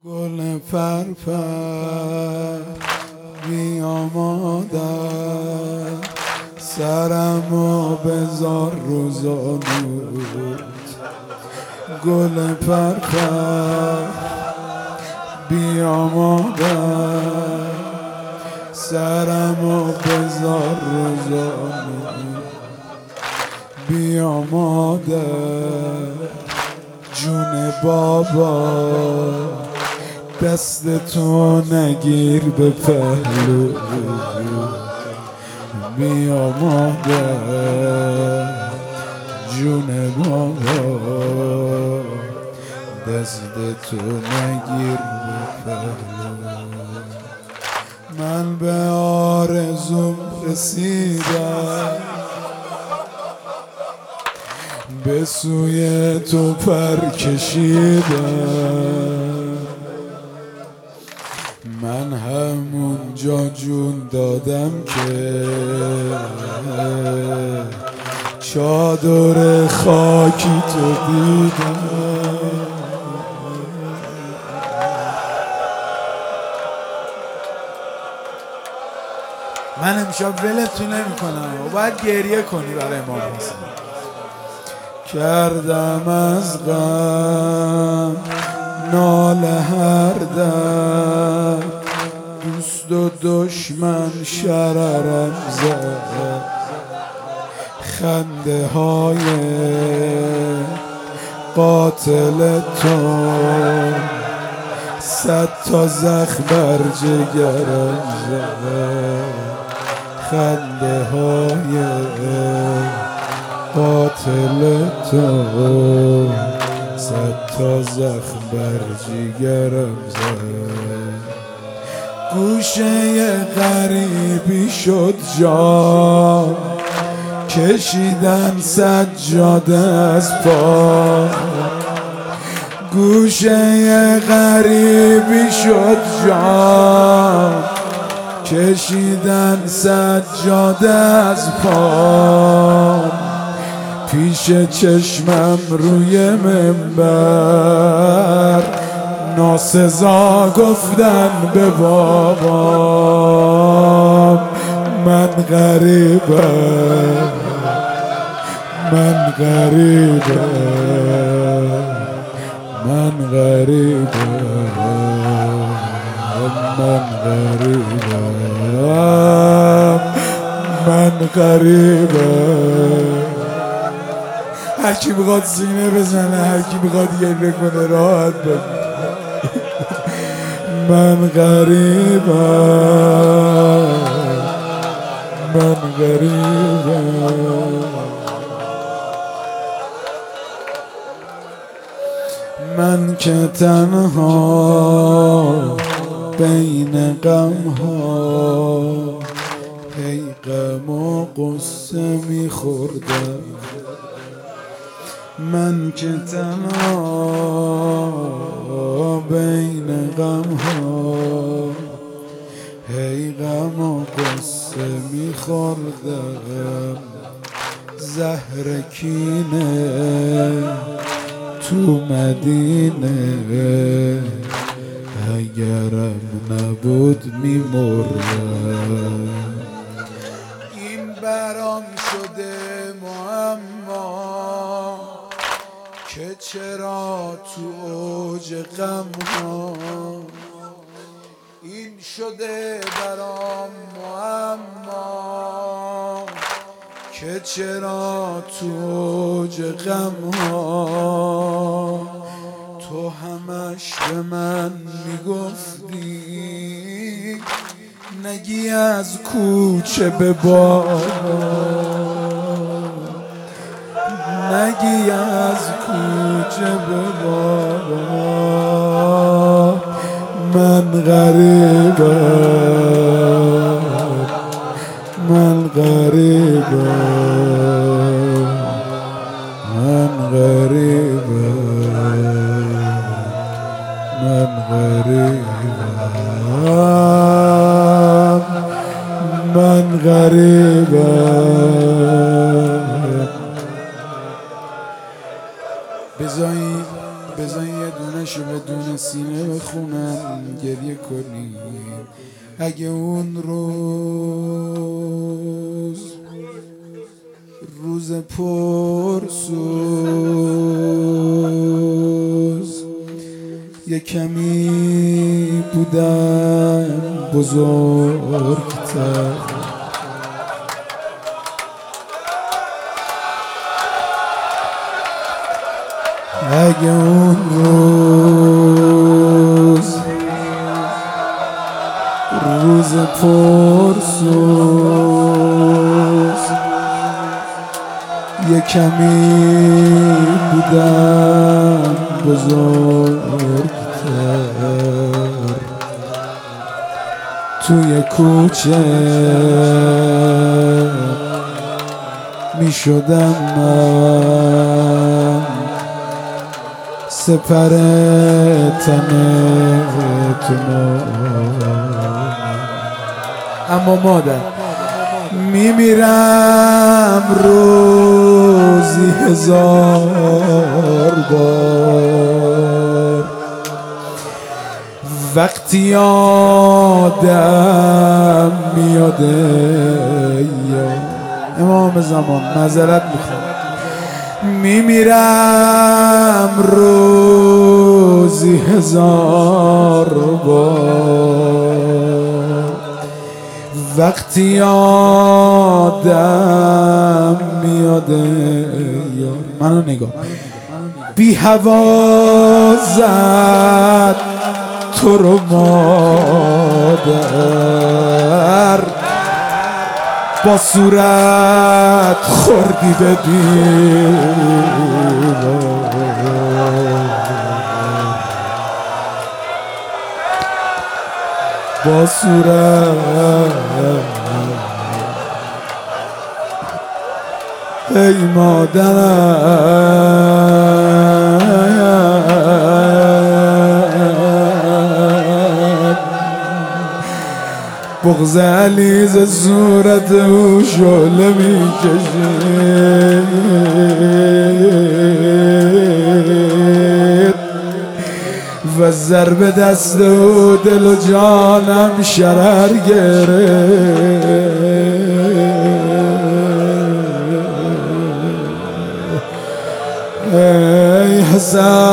گل پرپر بیامادم، سرمو بذار رو زانوت. گل پرپر بیامادم، سرمو بذار رو زانوت. بیامادم جون بابا، دست تو نگیر به پهلو. بیامادم جون بابا، دست تو نگیر به پهلو. من به آرزوم رسیدم، به سوی تو پر کشیدم. من همونجا جون دادم که چادر خاکی تو دیدم. من امشب ولتون نمی کنم و باید گریه کنی برای امام حسین. کردم از غم ناله هر دم، دوست و دشمن شررم زد. خنده های قاتل تو 100 تا زخم بر جگرم زد. خنده های قاتل تو 100 تا زخم بر جگرم زد. گوشه غریبی شد جا، کشیدن سجاده از پا. گوشه غریبی شد جا، کشیدن سجاده از پا. پیش چشمم روی منبر ناسزا گفتن به بابام. من غریبم، من غریبم، من غریبم، من غریبم، من غریبم. هر کی بخواد سینه بزنه، هر کی بخواد گریه کنه راحت باشه. من غریبم، من غریبم. من که تنها بین غم ها، هی غم و قصه میخوردم. من که تنها بین غم ها، هی غم و قصه میخوردم. زهر کینه تو مدینه، اگرم نبود میمردم. این برام شده معما که چرا تو اوج غم ها. این شده برام معما که چرا تو اوج غم ها. تو همش به من میگفتی نگی از کوچه به بابا، نگی از کوچه به بابا. من غریبم، من غریبم، من غریبم، من غریبم، من غریبم. بذارین یه دونه نشه بدون سینه بخونم گریه کنیم. اگه اون روز پرسوز یه کمی بودم بزرگتر، اگه اون روز پرسوز یه کمی بودم بزرگتر، توی کوچه می شدم من سپر تن تو، اما مادر میمیرم روزی 1000 بار وقتی یادم میاده امام زمان معذرت میخوام، میمیرم روزی 1000 بار وقتی یادم میاده یار. منو نگاه بی هوا زد تو رو مادر، با صورت خوردی به دیوار، با صورت ای مادرم، بغض علیز صورت او شعله می کشید و ضرب دست او دل و جانم شرر گرفت. ای حسن